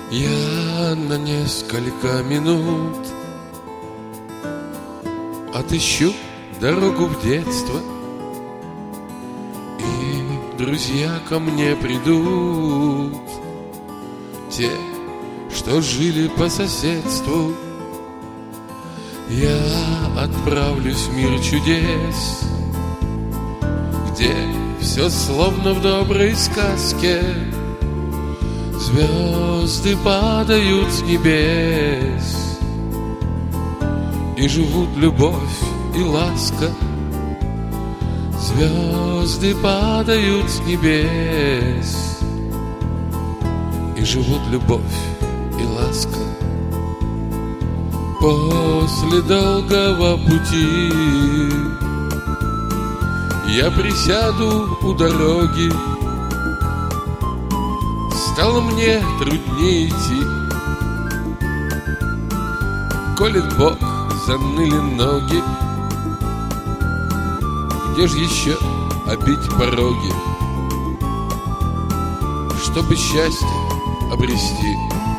Я на несколько минут отыщу дорогу в детство, и друзья ко мне придут, те, что жили по соседству. Я отправлюсь в мир чудес, где все словно в доброй сказке. Звезды падают с небес, и живут любовь и ласка. Звезды падают с небес, и живут любовь и ласка. После долгого пути я присяду у дороги. Стало мне труднее идти, колет бок, заныли ноги. Где ж еще обить пороги, чтобы счастье обрести?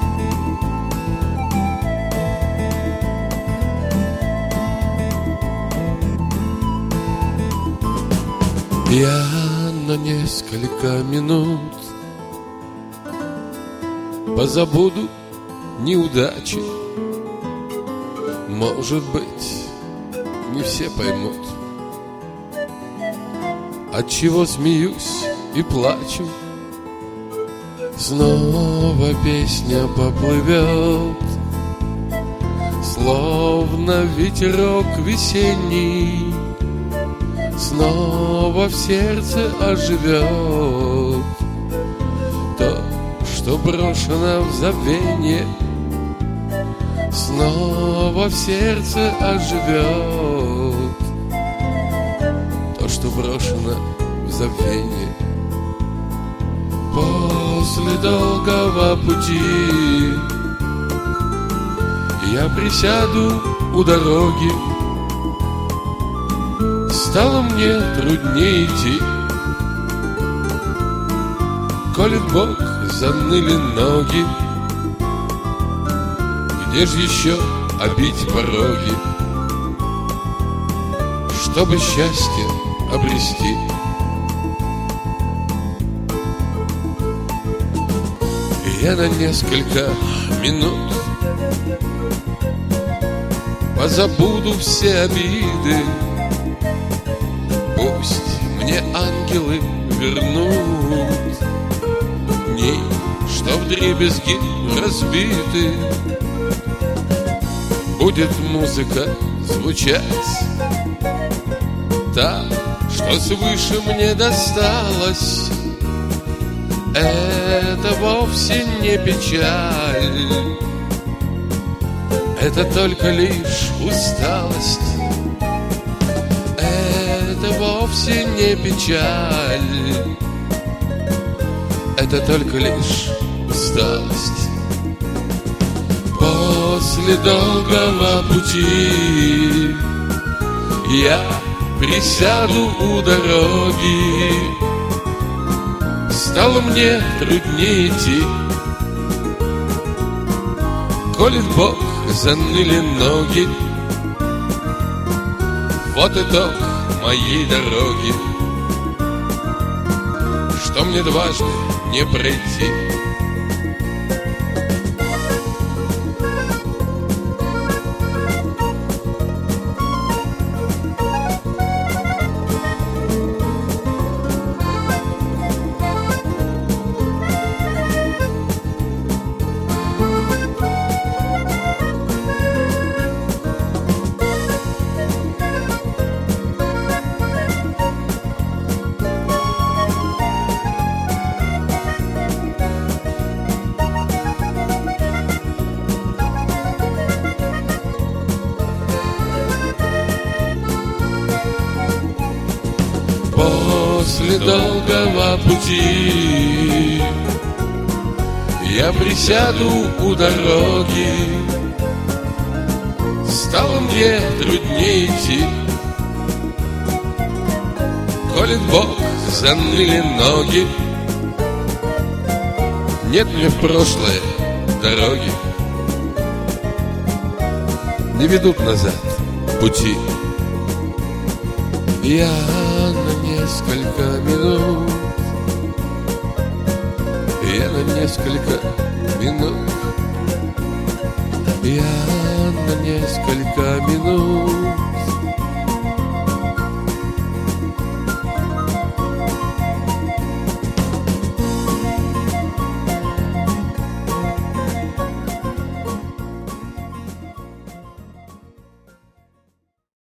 Я на несколько минут позабуду неудачи. Может быть, не все поймут, отчего смеюсь и плачу. Снова песня поплывет, словно ветерок весенний. Снова в сердце оживет то, что брошено в забвенье. Снова в сердце оживет то, что брошено в забвенье. После долгого пути я присяду у дороги. Стало мне труднее идти, колет бок, заныли ноги. Где ж еще обить пороги, чтобы счастье обрести? Я на несколько минут позабуду все обиды. Пусть мне ангелы вернут дни, что вдребезги разбиты. Будет музыка звучать, та, что свыше мне досталась. Это вовсе не печаль, это только лишь усталость. Это вовсе не печаль, это только лишь усталость. После долгого пути я присяду у дороги. Стало мне труднее идти, колет бок, заныли ноги. Вот итог моей дороги, что мне дважды не пройти. После долгого пути я присяду у дороги. Стало мне труднее идти, колет бок, заныли ноги. Нет мне в прошлое дороги не ведут назад пути. Я на несколько минут, я на несколько минут, я на несколько минут